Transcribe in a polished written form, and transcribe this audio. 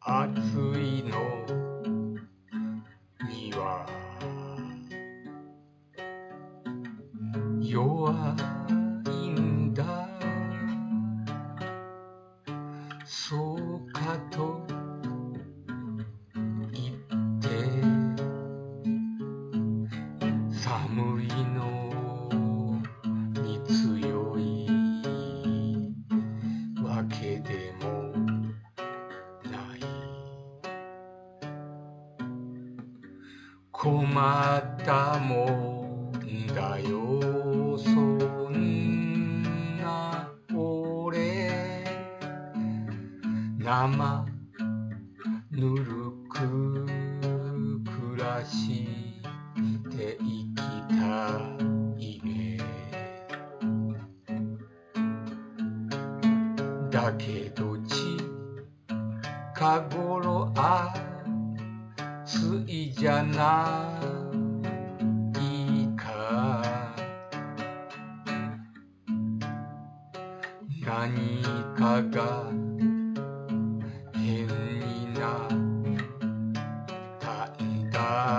暑いのには弱いんだ。そうかと言って寒いのに強いわけでもない。困ったもんだよ、そんな俺。生ぬるく暮らして生きたいね。だけど近頃暑いじゃないか。何かが変になったんだ